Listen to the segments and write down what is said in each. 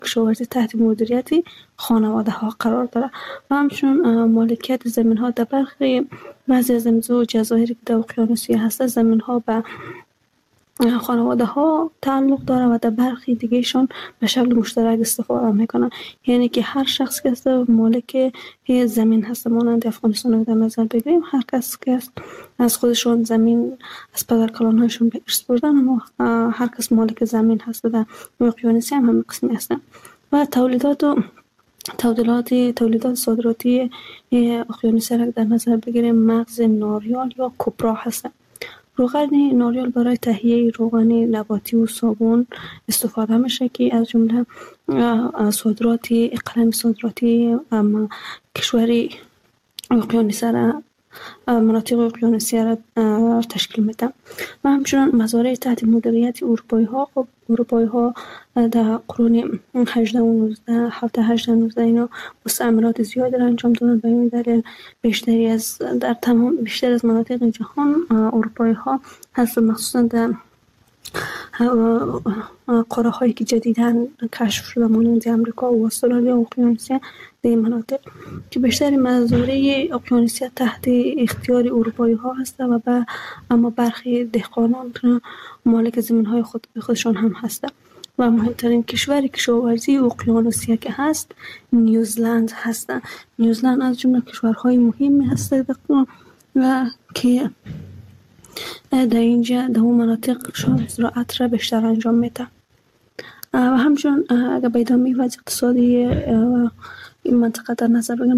کشاورزی تحت مدیریت خانواده ها قرار دارد و همچنین مالکیت زمین ها در بعضی از امضا و جزایر که در اقیانوسیه هست زمین ها به خانواده ها تعلق داره و در برخی دیگهشان به شکل مشترک استفاده میکنن. یعنی که هر شخص که مالک زمین هست، مانند افغانستان رو در نظر بگیریم، هر کس که از خودشون زمین از پدر کلان هایشون به ارث بردن، اما هر کس مالک زمین هست. در اقیانوسیه هم همین قسمی هستن و تولیدات صادراتی اقیانوسیه را در نظر بگیریم، مغز ناریال یا کپرا هستند. روغن ناریال برای تهیه روغن نباتی و صابون استفاده میشه که از جمله اقلیم صادراتی کشوری اقیانوسیه را، مناطق اقیانوسیه را تشکیل میده و همچنین مزارع تحت مدیریت اروپایی ها در قرون 18 و 19 اینا مستعمرات زیادی را انجام دادن. به این دلیل بیشتر از مناطق جهان اروپایی ها هست، مخصوصا در قاره هایی که جدیداً کشف شده مانند امریکا و استرالیا و اقیانوسیه، در این مناطق که بیشتر مزارع اقیانوسیه تحت اختیار اروپایی ها هست و اما برخی دهقانان مالک زمین های خودشان هم هستند. و مهمترین کشور کشاورزی اقیانوسیه که هست نیوزلند هست. نیوزلند از جمله کشورهای مهمی هست و که در اینجا در اون مناطق زراعت را بیشتر انجام میده و همچنین اگر به ادامه وضع اقتصادی این منطقه در نظر بگیریم،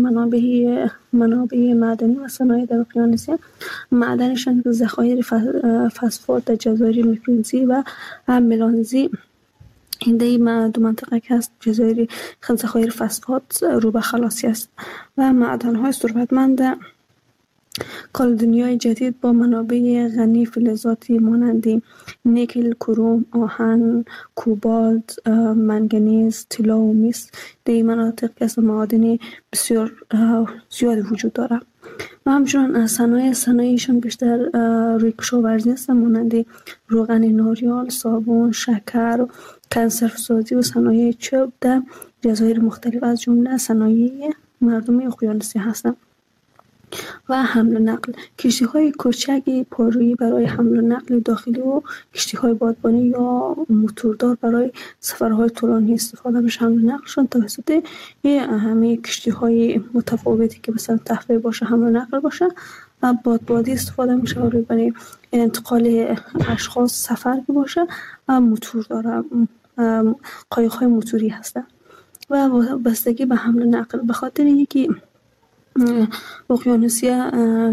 منابع معدنی و صنایع در اقیانوسیه، معدنشان ذخایر فسفات در جزایر میکرونزی و ملانزی. این دو منطقه که هست جزایر ذخایر فسفات رو به خلاصی است و معدن‌های ثروتمند کالدونیای جدید با منابع غنی فلزاتی مانند نیکل، کروم، آهن، کوبالت، منگنیز، طلا و مس در این مناطق که معادن بسیار زیاد وجود داره و همچنین صنایعشان بیشتر روی کشاورزی است مانند روغن ناریال، صابون، شکر، کنسروسازی و صنایع چوب در جزایر مختلف از جمله صنایع مردم اقیانوسیه هستند. و حمل و نقل، کشتی‌های کوچک پارویی برای حمل و نقل داخلی و کشتی‌های بادبانی یا موتوردار برای سفرهای طولانی استفاده میشه. حمل و نقلشون توسط همه کشتی‌های متفاوتی که مثلا تفریح باشه، حمل و نقل باشه و بادبادی استفاده میشه و برای انتقال اشخاص سفر که باشه و موتور داره، قایق‌های موتوری هستن و بستگی به حمل و نقل. به خاطر اینکه اقیانوسیه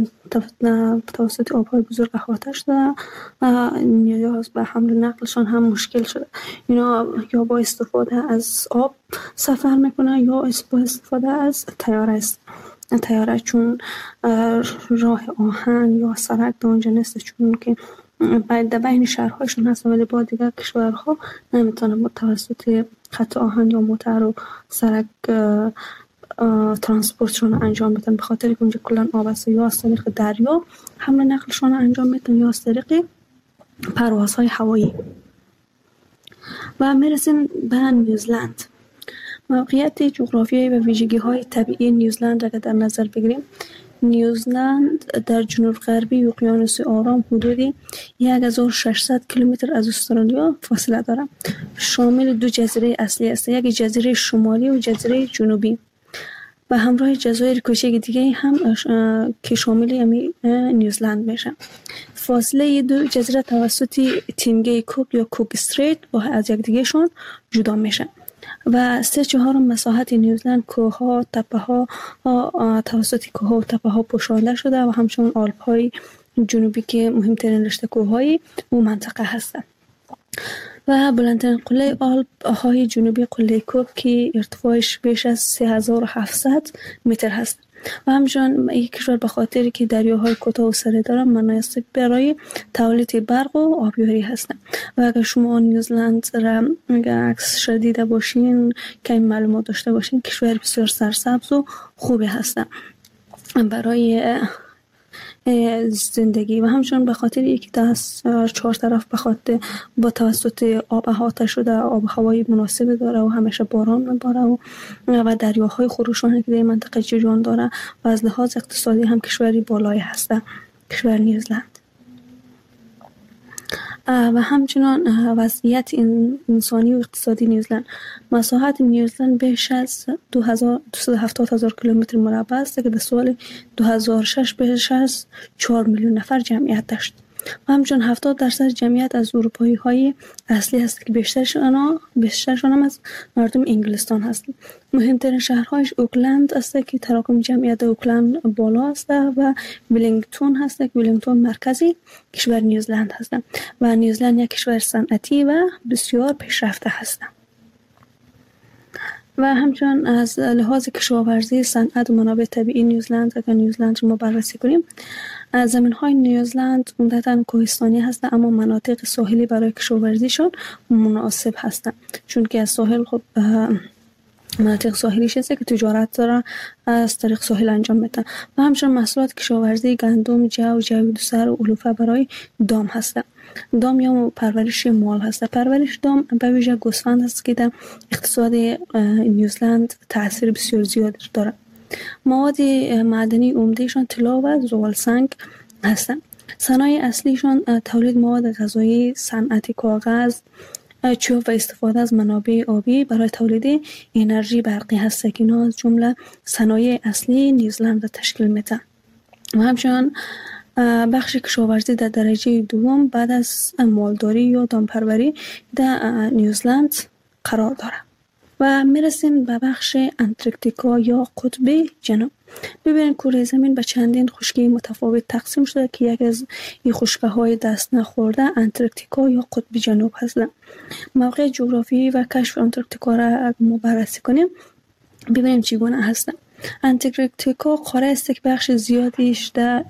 توسط آب‌های بزرگ احاطه شده، نیاز به حمل و نقلشان هم مشکل شده. اینا یا با استفاده از آب سفر میکنه یا با استفاده از طیاره، چون راه آهن یا سرک در اونجا نیست، چون که در بین شهرهایشون هست ولی با دیگر کشورها نمیتونه توسط خط آهن یا موتر و سرک ترانسپورتشون انجام بدن، به خاطر که اونجا کلان آب است. یا از طریق دریا حمل نقلشون انجام میدن یا از طریق پروازهای هوایی. و میرسیم به نیوزلند. موقعیت جغرافیایی و ویژگی‌های طبیعی نیوزلند را در نظر بگیریم، نیوزلند در جنوب غربی اقیانوس آرام حدودی 1600 کیلومتر از استرالیا فاصله دارد. شامل دو جزیره اصلی است، یک جزیره شمالی و جزیره جنوبی و همراه جزایر کوچک دیگه هم که شامل نیوزلند میشه. فاصله دو جزیره توسط تینگی کوک یا کوک استریت با از یک دیگه شون جدا میشه و 3/4 مساحت نیوزلند کوه‌ها، تپه‌ها توسط کوه‌ها و تپه‌ها پوشانده شده و همچنین آلپ‌های جنوبی که مهمترین رشته کوه‌های اون منطقه هستند. و بلندترین قله آلپ‌های جنوبی قله کوک که ارتفاعش بیش از 3700 متر هست و همچنین یک کشور به خاطر که دریاهای کوتاه و سره دارن مناسب برای تولید برق و آبیاری هستند. و اگر شما نیوزلند را عکس دیده باشین که این معلومات داشته باشین، کشور بسیار سرسبز و خوبی هستند برای زندگی و همچنین به خاطر یکی از 4 طرف به خاطر با توسط آب احاطه شده، آب هوای مناسب داره و همیشه باران میباره و دریاهای خروشان که در منطقه جریان داره و از لحاظ اقتصادی هم کشوری بالایی هسته، کشور نیوزلند. و همچنان وضعیت انسانی و اقتصادی نیوزلند. مساحت نیوزلند بیش از 270,000 کیلومتر مربع است که در سال 2006 بیش از 4 میلیون نفر جمعیت داشت. و همچنان 70% جمعیت از اروپایی های اصلی هست که بیشترشان هم از مردم انگلستان هست. مهمترین شهرهایش اوکلند است که تراکم جمعیت اوکلند بالا است و ولینگتون هست که ولینگتون مرکزی کشور نیوزلند هست و نیوزلند یک کشور صنعتی و بسیار پیشرفته هست. و همچنان از لحاظ کشاورزی، صنعت و منابع طبیعی نیوزلند، اگر نیوزلند رو ما بررسی کنیم، زمین‌های نیوزلند عمدتاً کوهستانی هستند اما مناطق ساحلی برای کشاورزیشان مناسب هستند، چون که از ساحل مناطق ساحلیش هست که تجارت داره از طریق ساحل انجام میدن و همچنین محصولات کشاورزی گندم، جویدوسر و علوفه برای دام هستند. دام یا پرورش مال هست. پرورش دام به ویژه گوسفند هست که در اقتصاد نیوزلند تاثیر بسیار زیاد داره. مواد معدنی عمدهشان طلا و زغالسنگ هستند. صنایع اصلیشان تولید مواد غذایی، صنعت کاغذ، چوب و استفاده از منابع آبی برای تولید انرژی برقی هست که اینا از جمله صنایع اصلی نیوزلند را تشکیل میدن. و همچنین بخش کشاورزی در درجه دوم بعد از مالداری یا دامپروری در نیوزلند قرار داره. و میرسیم به بخش انتارکتیکا یا قطب جنوب. ببینید کره زمین به چندین خشکی متفاوت تقسیم شده که یک از این خشکی‌های دست نخورده انتارکتیکا یا قطب جنوب هستند. موقع جغرافیایی و کشف انتارکتیکا را ما بررسی کنیم ببینیم چگونه هستند. انتارکتیکا قاره است که بخش زیادیش در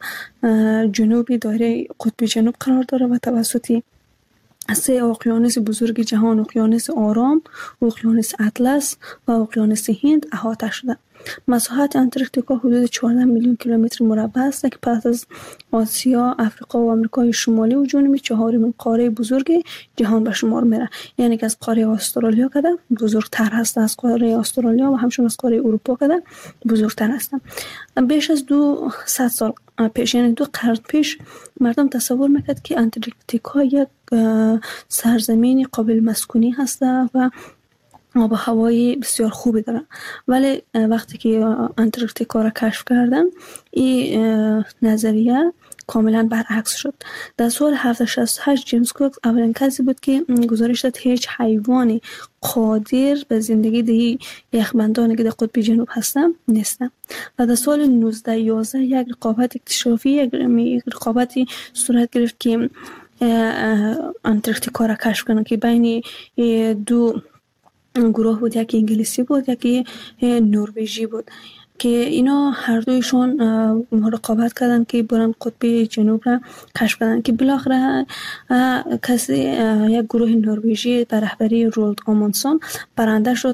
جنوبی دایره قطب جنوب قرار داره و توسط 3 اقیانوس بزرگ جهان، اقیانوس آرام، اقیانوس اطلس و اقیانوس هند احاطه شده. مساحت انتارکتیکا حدود 14 میلیون کیلومتر مربع است که پس از آسیا، افریقا و آمریکای شمالی و جنوبی 4مین قاره بزرگ جهان به شمار میره. یعنی که از قاره استرالیا کده بزرگتر هست، از قاره استرالیا و همچنین از قاره اروپا کده بزرگتر هست. بیش از 200 سال پیش، یعنی 2 قرن پیش، مردم تصور میکرد که انتارکتیکا یک سرزمین قابل مسکونی هست و آب و هوای بسیار خوبی داره. ولی وقتی که انتارکتیکا را کشف کردن این نظریه کاملا برعکس شد. در سال 1768 جیمز کوک اولین کسی بود که گزارش داد هیچ حیوانی قادر به زندگی در یخبندانی که در قطب جنوب هستن نیستن. و در سال 1911 یک رقابت اکتشافی، یک رقابتی صورت گرفت که انتارکتیکا را کشف کنن که بین 2 گروه بود، یکی انگلیسی بود یکی نروژی بود که اینا هر دویشون رقابت کردن که برن قطب جنوب را کشف کردن که بالاخره کسی یک گروه نروژی به رهبری رولد آموندسن برنده شد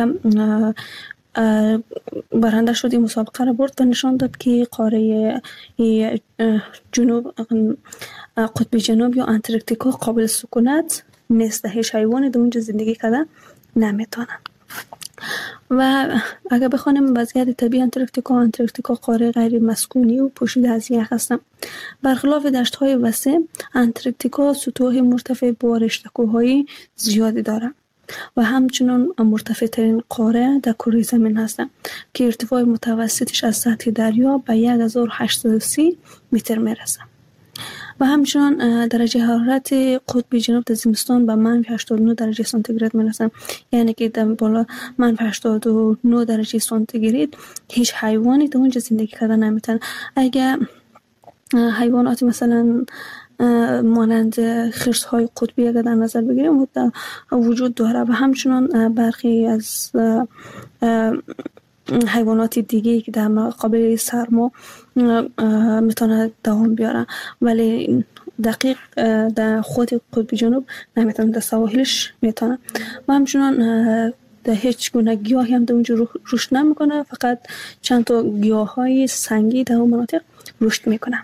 این مسابقه را برد و نشان داد که قاره جنوب، قطب جنوب یا انتارکتیکا قابل سکونت نیست، هیچ حیوانی در اونجا زندگی کردن نمیتونن. و اگر بخوانیم وضعیت طبیعی انتارکتیکا قاره غیر مسکونی و پوشیده از یخ هستند. برخلاف دشت‌های وسیع، انتارکتیکا سطوح مرتفع با رشته‌کوه‌های زیادی دارد و همچنین مرتفع ترین قاره در کره زمین هستند که ارتفاع متوسطش از سطح دریا به 1830 متر میرسه. و همچنین درجه حرارت قطب جنوب در زمستان به -89 درجه سانتیگراد میرسه. یعنی که در بالا -89 درجه سانتیگراد هیچ حیوانی در اونجا زندگی کردن نمیتونه. اگر حیوانات مثلا مانند خرس‌های قطبی اگر در نظر بگیریم وجود داره و همچنین برخی از حیوانات دیگه که در مقابل سرما میتونه دوام بیاره، ولی دقیق در خود قطب جنوب نمیتونه، در سواحلش میتونه. و همچنین در هیچ گونه گیاهی هم در اونجا رشد نمیکنه، فقط چند تا گیاهای سنگی در اون مناطق رشد میکنه.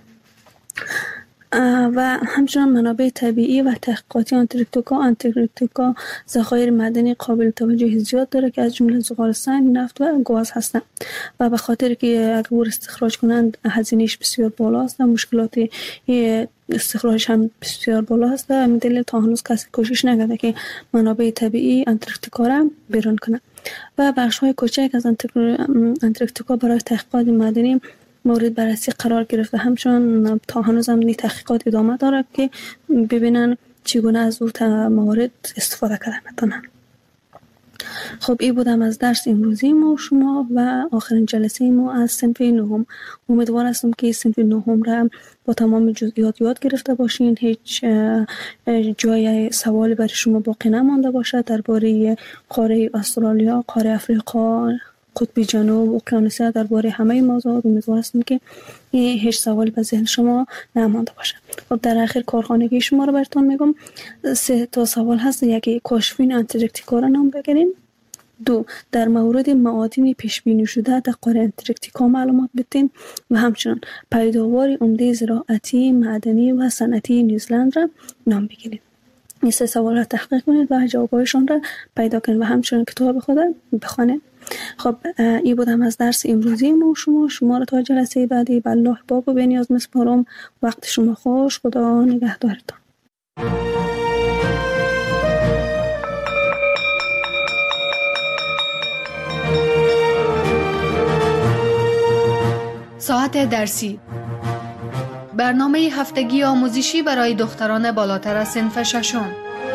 و همچنان منابع طبیعی و تحقیقاتی آنتارکتیکا ذخایر معدنی قابل توجه زیاد داره که از جمله زغال سنگ، نفت و گاز هستند و به خاطر که اگر استخراج کنند هزینه‌اش بسیار بالاست و مشکلات استخراج هم بسیار بالا هست و همین دلیل تا هنوز کسی کوشش نکرده که منابع طبیعی آنتارکتیکا را بیرون کنه و بخش‌های کوچک از آنتارکتیکا برای تحقیقات معدنی مورد بررسی قرار گرفته. همچنان تا هنوز هم تحقیقات ادامه داره که ببینن چگونه از اون موارد استفاده کردن میتونن. خب این بودم از درس امروزی ما شما و آخرین جلسه ما از صنف نهم. امیدوار هستم که صنف نهم را با تمام جزئیات یاد گرفته باشین، هیچ جای سوالی برای شما باقی نمانده باشه درباره قاره استرالیا، قاره افریقا، قطب جنوب، اقیانوسیا، درباره همه موضوعات امیدوار هستم که هیچ سوالی به ذهن شما نمانده باشه. خب در آخر کارخانگی شما رو براتون میگم. 3 تا سوال هست. یکی کاشفین آنتارکتیکا را نام بگیرین. 2 در مورد معادن پیش بینی شده در قاره آنتارکتیکا معلومات بدین و همچنین پیداوار عمده زراعتی، معدنی و صنعتی نیوزلند را نام بگیرید. این 3 سوال را تحقیق کنید و جوابایشان را پیدا کنید و همچنین کتاب خود بخوانید. خب این بودم از درس امروزی ما شما را تا جلسه بعدی به الله باب و بنیاز میسپارم. وقت شما خوش. خدا نگهدارتان. ساعت درسی، برنامه هفتگی آموزشی برای دختران بالاتر از صنف ششم.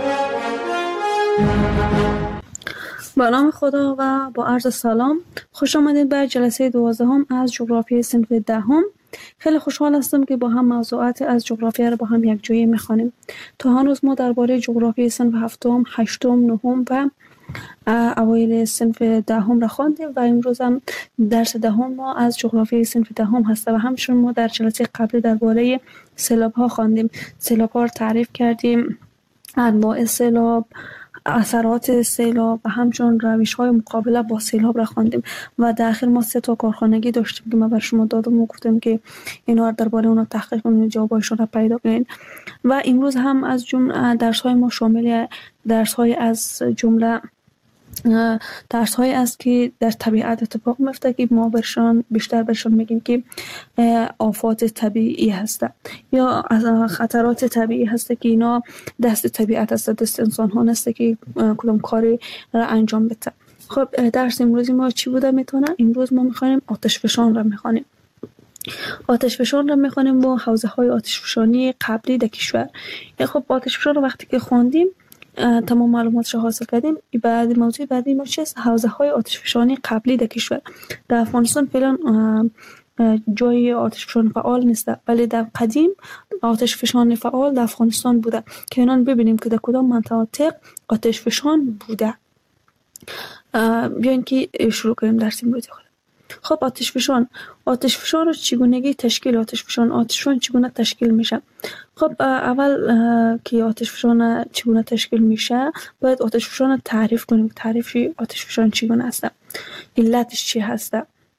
با نام خدا و با عرض سلام، خوش آمدید به جلسه 12 از جغرافی صنف 10. خیلی خوشحال هستم که با هم موضوعات از جغرافیا را با هم یک جایی میخوانیم. تا هنوز ما درباره جغرافی صنف 7، 8، 9 و اوایل صنف 10 را خواندیم و امروز هم درس 10 ما از جغرافی صنف 10 هست و همچنین ما در جلسه قبلی درباره سیلاب ها خواندیم. سیلاب ها را تعریف کردیم، انواع سیلاب، اثرات سیلاب و همچنین روش‌های مقابله با سیلاب را خواندیم و در آخر ما 3 تا کارخانگی داشتیم که ما بر شما دادم و گفتم که اینا درباره اونا تحقیق کنید، جوابایشون را پیدا کنید. و امروز هم از جمله درس‌های ما شامل درس‌های از جمله درس‌هایی است که در طبیعت اتفاق میفته که ما بیشتر برشان میگیم که آفات طبیعی هست یا خطرات طبیعی هست که اینا دست طبیعت هست، دست انسان ها نسته که کدام کاری را انجام بده. خب درس امروزی ما چی بوده میتونه؟ امروز ما میخوانیم آتش فشان را میخوانیم. آتش فشان را میخوانیم با حوزه های آتش فشانی قبلی در کشور. خب آتش فشان رو وقتی که خواندیم تمام معلوماتش حاصل کردیم. بعد موضوع بعدی ما چیست؟ حوزه های آتش فشانی قبلی در کشور. در افغانستان فعلا جای آتش فشان فعال نیست، ولی در قدیم آتش فشان فعال در افغانستان بوده که اینان ببینیم که در کدام مناطق آتش فشان بوده. بیاین که شروع کنیم درس امروزی خود. خب آتش فشان رو چگونگی تشکیل آتش فشان چگونه تشکیل میشه؟ خب اول که آتش فشان چگونه تشکیل میشه باید آتش فشان رو تعریف کنیم. تعریف آتش فشان چگونه است، علتش چی هست،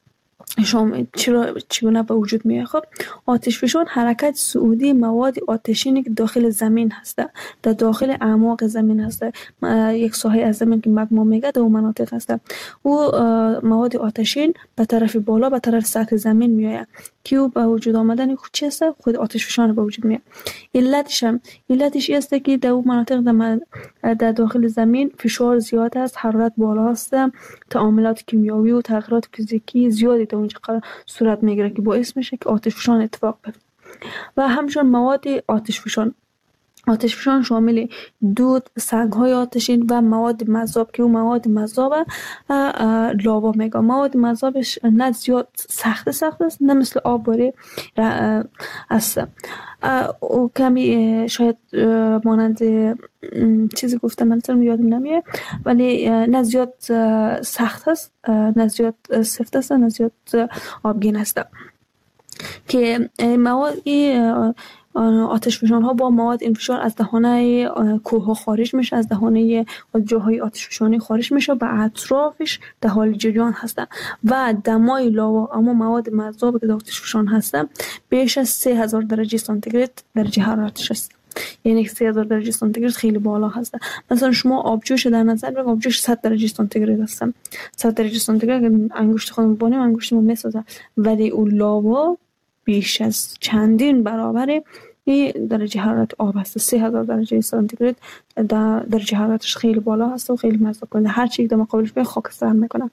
چگونه به وجود میاد. خب آتش فشان حرکت صعودی مواد آتشینی که داخل زمین هست، در داخل اعماق زمین هست. یک ساحه از زمین که مگما میگه در اون مناطق هست. او مواد آتشین به طرف بالا به طرف سطح زمین میآید که او به وجود آمدن خود چی است؟ خود آتش فشان به وجود میاد. علتش است که در اون مناطق در داخل زمین فشار زیاد است، حرارت بالا است، تعاملات کیمیایی و تغییرات فیزیکی زیادی در اونجا صورت میگیره که باعث میشه که آتش فشان اتفاق بیفته. و همچنین مواد آتش فشان شامل دود، سنگ‌های آتشین و مواد مذاب که اون مواد مذاب لاوا میگه. مواد مذابش نه زیاد سخت است، نه مثل آب باری است. او کمی شاید مانند چیزی گفتم من یادم نمیاد، ولی نه زیاد سخت است، نه زیاد سفت است، نه زیاد آبگین است. که مواد آتش فشان ها با مواد انفجار از دهانه کوه ها خارج میشه، از دهانه جاهای آتش فشانی خارج میشه، به اطرافش در حال جریان هستن و دمای لاوا اما مواد مذاب که آتش فشان هستن بیش از 3000 درجه سانتیگراد درجه حرارتش هست. یعنی 3000 درجه سانتیگراد خیلی بالا هست. مثلا شما آبجوش در نظر بگیر، آبجوش 100 درجه سانتیگراد هست. 100 درجه سانتیگراد انگشت خودمون بانیم انگشتمون میسوزه، ولی اون لاوا بیش از چندین برابر این درجه حرارت آب هست. 3000 درجه سانتیگراد درجه حرارتش خیلی بالا هست و خیلی مذاب کننده. هر چی در مقابلش به خاکستر میکنه.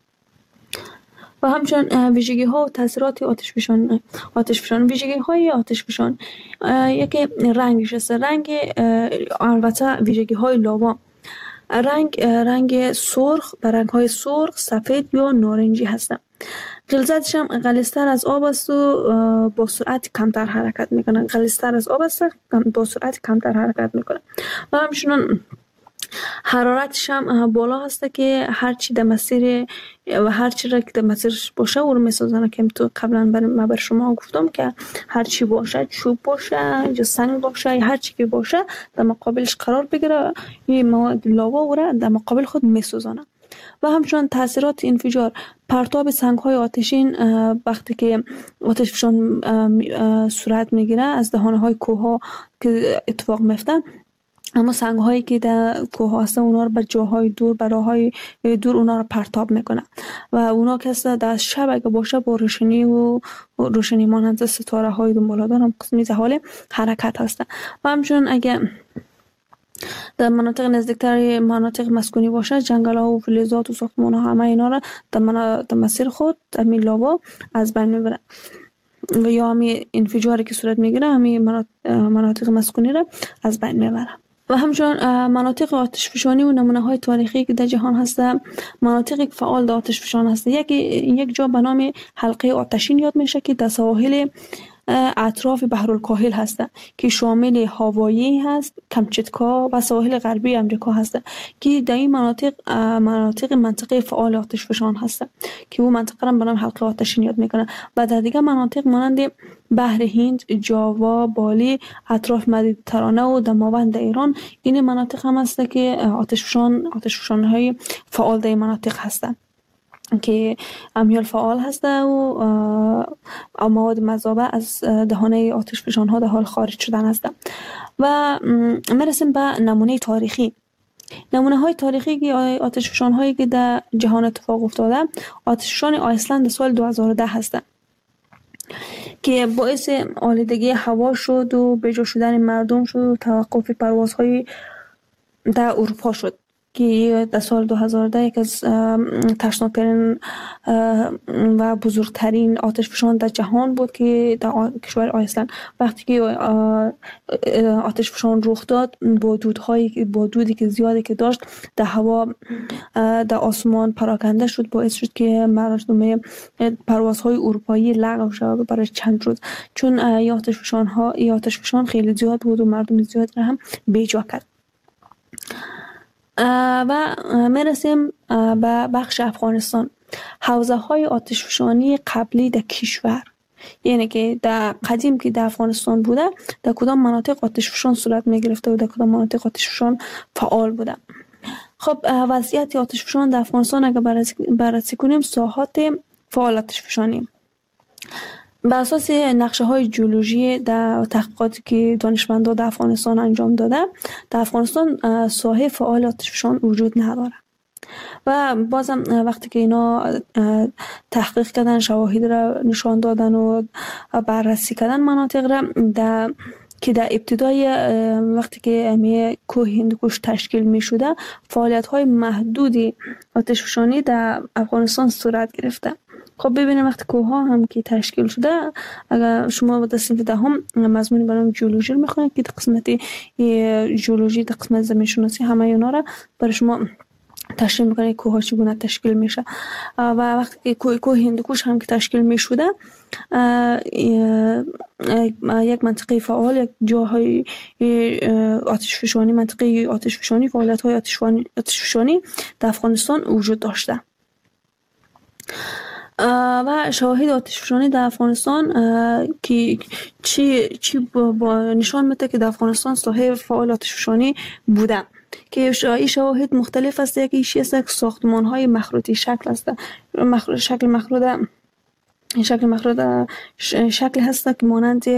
و همچنین ویژگی ها و تاثیرات آتش فشان ویژگی های آتش فشان، یکی رنگش است. رنگ البته ویژگی های لاوا، رنگ سرخ، رنگ های سرخ، سفید یا نارنجی هستند. غلظتش هم غلیظتر از آب است و با سرعت کمتر حرکت میکنه. غلیظتر از آب است، با سرعت کمتر حرکت میکنه. و همچنین حرارتش هم بالا هست که هرچی در مسیر و هرچی را که در مسیرش باشه او رو میسازنه، که تو قبلا بر شما گفتم که هرچی باشه، چوب باشه یا سنگ باشه، هرچی که باشه در مقابلش قرار بگیره، این مواد لاوا او را در مقابل خود میسازنه. و همچنین تاثیرات انفجار، پرتاب سنگ‌های آتشین وقتی که آتش فشان صورت میگیره از دهانه‌های کوه‌ها که اتفاق میفته، اما سنگ‌هایی که در کوه هستن اونا رو به جاهای دور، به راه‌های دور اونا رو پرتاب میکنه و اونا که در شب اگه باشه با روشنی و روشنی مانند ستاره‌های دنباله‌دار هم قسمی در حال حرکت هستن. و همچنین اگه در مناطق نزدیکتر مناطق مسکونی باشه، جنگل‌ها و فلزات و ساختمان‌ها همه اینا را در مسیر خود در لاوا از بین میبره و یا همین انفجاری که صورت میگیره همین مناطق مسکونی را از بین میبره. و همچنین مناطق آتش فشانی و نمونه‌های تاریخی که در جهان هستند، مناطقی که فعال در آتش فشان هست، یک جا به نام حلقه آتشین یاد میشه که در سواحل اطراف بحرالکاهل هست که شامل هاوایی هست، کمچتکا و سواحل غربی امریکا هست که در این منطقه فعال آتش فشان هست که او منطقه را به نام حلقه آتشین یاد میکنه. و در دیگر مناطق مانند بحر هند، جاوا، بالی، اطراف مدیترانه و دماوند ایران، این مناطق هم هست که آتش فشان های فعال در این مناطق هستند که امیال فعال هسته و مواد مذابه از دهانه آتش فشان ها در حال خارج شدن هسته. و میرسیم به نمونه تاریخی. نمونه های تاریخی که آتش فشان هایی که در جهان اتفاق افتاده، آتش فشان آیسلند سال 2010 هسته که باعث آلودگی هوا شد و بجا شدن مردم شد و توقف پروازهای در اروپا شد که در سال 2010 یک از ترسناکترین و بزرگترین آتش فشان در جهان بود که در کشور آیسلند وقتی که آتش فشان رخ داد با دودی که زیادی که داشت در هوا در آسمان پراکنده شد، باعث شد که مردم پروازهای اروپایی لغو شد برای چند روز، چون این آتش فشان خیلی زیاد بود و مردم زیاد را هم بیجا کرد. و میرسیم به بخش افغانستان. حوزه های آتش فشانی قبلی در کشور، یعنی که در قدیم که در افغانستان بوده در کدام مناطق آتش فشان صورت می گرفته و در کدام مناطق آتش فشان فعال بوده. خب وضعیت آتش فشان در افغانستان اگر بررسی کنیم، ساحات فعال آتش فشانی بر اساس نقشه های جیولوژی در تحقیقاتی که دانشمندان در افغانستان انجام داده، در افغانستان ساحه فعال آتش فشان وجود نداره. و بازم وقتی که اینا تحقیق کردن، شواهد را نشان دادن و بررسی کردن مناطق را که در ابتدای وقتی که کوه هندوکش تشکیل می شده، فعالیت های محدودی آتش فشانی در افغانستان صورت گرفته. خب ببینیم وقتی کوه ها هم که تشکیل شده، اگر شما در صنف دهم مضمون برای جیولوژی میخونید که در قسمت جیولوژی، در قسمت زمین شناسی همه اینا را برای شما تشریح میکنه کوه ها چگونه تشکیل میشه. و وقتی که کوه هندوکش هم که تشکیل میشده، یک منطقه فعال، یک جاهای آتش فشانی، منطقه آتش فشانی، فعالیت های آتش فشانی در افغانستان وجود داشته. و شواهد آتشفشانی در افغانستان که چی با نشان میده که در افغانستان صاحب فعال آتشفشانی بوده که این شواهد مختلف است. یکی است که ساختمان های مخروطی شکل است. شکل مخروط شکل هست که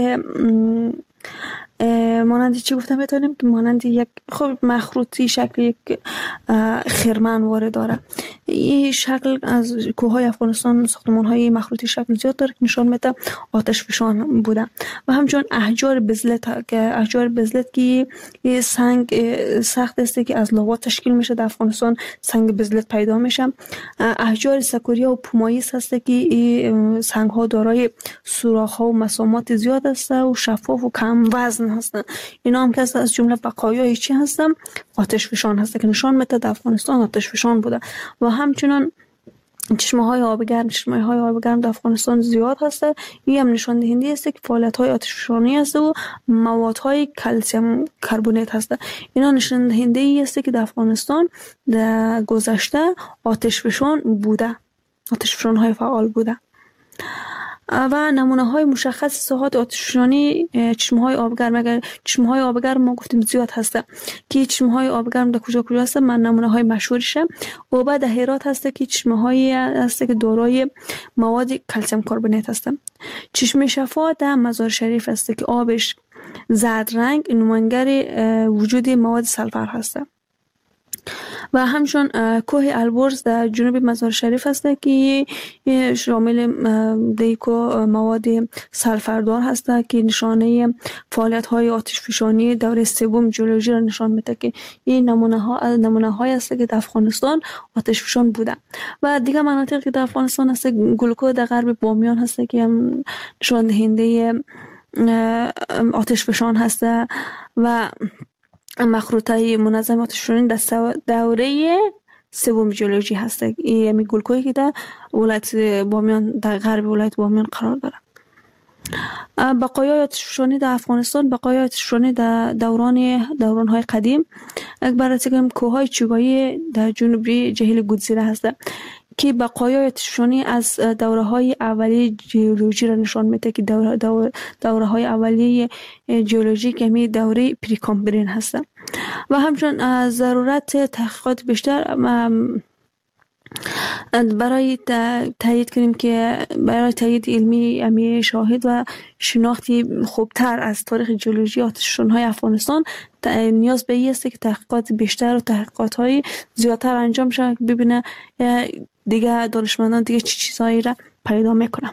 مانند چی گفتم بتونیم که مانند یک خب مخروطی شکل یک خرمن وارد داره. این شکل از کوههای افغانستان ساختمان های مخروطی شکل زیاد داره که نشان میده آتش فشان بوده. و همچنین احجار بزلت که سنگ سخت است که از لاوا تشکیل میشه. در افغانستان سنگ بزلت پیدا میشه. احجار سکوریا و پومایس هست که سنگ ها دارای سوراخ ها و مسامات زیاد است و شفاف و کم وزن هستن. اینا هم که از جمله بقایای چی هستن؟ آتش فشان هست که نشان میده در افغانستان آتش فشان بوده. و همچنان چشمه های آب گرم در افغانستان زیاد هست. این هم نشان دهنده است که فعالیت های آتش فشانی است و مواد های کلسیم کربونات هست. اینا نشان دهنده است که در افغانستان در گذشته آتش فشان بوده، آتش فشان های فعال بوده. و نمونه های مشخص ساحات آتشفشانی چشمه های آبگرم. اگر چشمه های آبگرم ما گفتیم زیاد هسته که چشمه های آبگرم در کجا هسته؟ من نمونه های مشهورشه و بعد هرات هسته که چشمه های هسته که دارای مواد کلسیم کربونات هسته. چشمه شفا در مزار شریف هسته که آبش زرد رنگ نمونگر وجود مواد سلفر هسته. و همچنین کوه البرز در جنوب مزار شریف هست که شامل دیکو مواد سلفردار هست که نشانه فعالیت های آتش فشانی دوره سوم ژئولوژی را نشان میده که این نمونه های هست که در افغانستان آتش فشان بوده. و دیگه مناطقی که در افغانستان هست گلکو در غرب بامیان هست که هم نشان دهنده آتش فشان هست. و مخروطه منظم آتش فشانی در دوره سوم ژئولوژی هست. این گلکویی که در ولایت بامیان در غرب ولایت بامیان قرار داره. بقایای آتش فشانی در افغانستان، بقایای آتش فشانی در دوران‌های قدیم بررسی کنیم. کوههای چوبایی در جنوبی جهیل گودزیره هست که بقایای آتش فشانی از دوره‌های اولیه ژئولوژی را نشان میده که دوره‌های اولیه ژئولوژی که می دوره پریکامبرین هست. و همچنین ضرورت تحقیقات بیشتر برای تایید کنیم که برای تایید علمی شاهد و شناختی خوبتر از تاریخ ژئولوژی آتش فشان‌های افغانستان نیاز به این است که تحقیقات بیشتر و تحقیقات‌های زیادتر انجام شود که ببینه دیگه دانشمندان دیگه چی چیزایی را پیدا میکنن.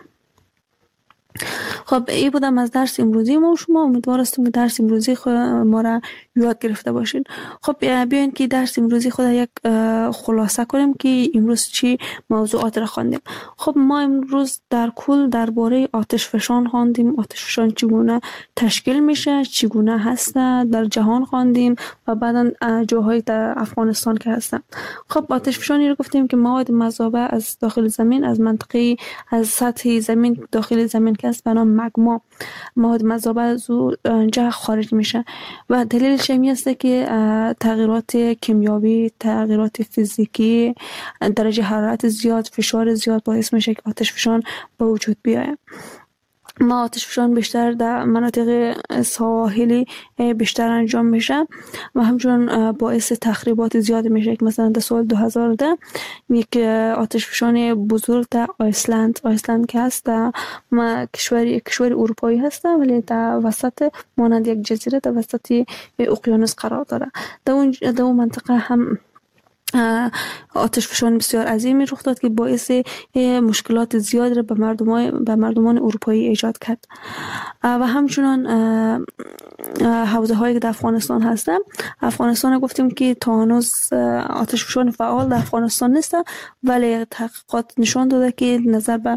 خب این بودم از درس امروزی ما و شما. امیدوار هستم که درس امروزی ما را یاد گرفته باشین. خب بیاین که درس امروزی خود یک خلاصه کنیم که امروز چی موضوعات را خواندیم. خب ما امروز در کل درباره آتش فشان خواندیم. آتش فشان چگونه تشکیل میشه، چگونه هست در جهان خواندیم و بعدا جاهای در افغانستان که هستن. خب آتش فشانی رو گفتیم که مواد مذابه از داخل زمین، از منطقه از سطح زمین داخل زمین که است به نام مگما، مواد مذابه از اونجا خارج میشه. و دلیلش این است که تغییرات کیمیایی، تغییرات فیزیکی، درجه حرارت زیاد، فشار زیاد باعث میشه که آتش فشان به وجود بیاید. ما آتش فشان بیشتر در مناطق ساحلی بیشتر انجام میشه و همچنین باعث تخریبات زیاد میشه که مثلا در سال 2010 یک آتش فشان بزرگ در آیسلند که هست در کشور اروپایی هست ولی در وسط مانند یک جزیره در وسط اقیانوس قرار داره. در اون منطقه هم آتش فشان بسیار عظیمی رخ داد که باعث مشکلات زیاد را به مردمان اروپایی ایجاد کرد. و همچنان حوزه هایی که در افغانستان هستن، افغانستان گفتیم که تا هنوز آتش فشان فعال در افغانستان نیست ولی تحقیقات نشان داده که نظر به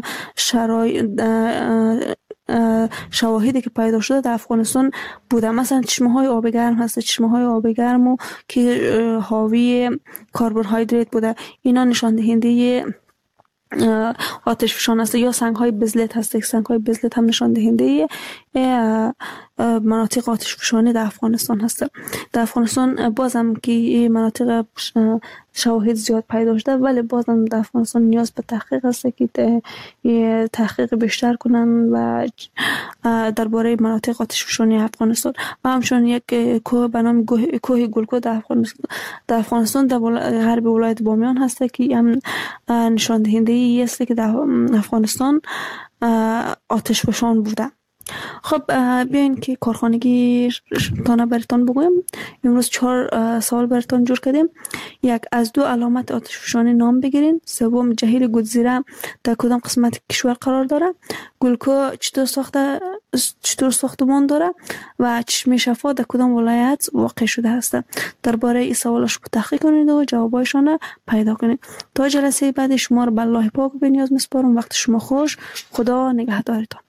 شواهدی که پیدا شده در افغانستان بوده. مثلا چشمه های آب گرم هست، چشمه های آب گرم که حاوی کربوهیدرات بوده، اینا نشان دهنده آتش فشان است. یا سنگ های بزلت هست، سنگ های بزلت هم نشان دهنده مناطق آتش فشانی در افغانستان هست. در افغانستان بازم که این مناطق شواهد زیاد پیدا شده، ولی بازم در افغانستان نیاز به تحقیق هست که تحقیق بیشتر کنن و درباره مناطق آتش فشانی افغانستان و همچنین یک کوه به نام کوه گلکو در افغانستان در غرب ولایت بامیان هست که هم نشان دهنده ای است که در افغانستان آتش فشان بوده. خب بیاین که کارخانگی تانه براتون بگویم. امروز 4 سوال براتون جور کردیم. یک، از 2 علامت آتش فشانی نام بگیرین. سوم، جهیل گودزیره در کدام قسمت کشور قرار داره؟ گلکو چطور ساختمان داره و چشمه شفا در کدام ولایت واقع شده است؟ درباره این سوالش تحقیق کنید و جوابایشان پیدا کنید. تا جلسه بعد شما رو به الله پاک و بی‌نیاز میسپارم. وقت شما خوش. خدا نگهدارتان.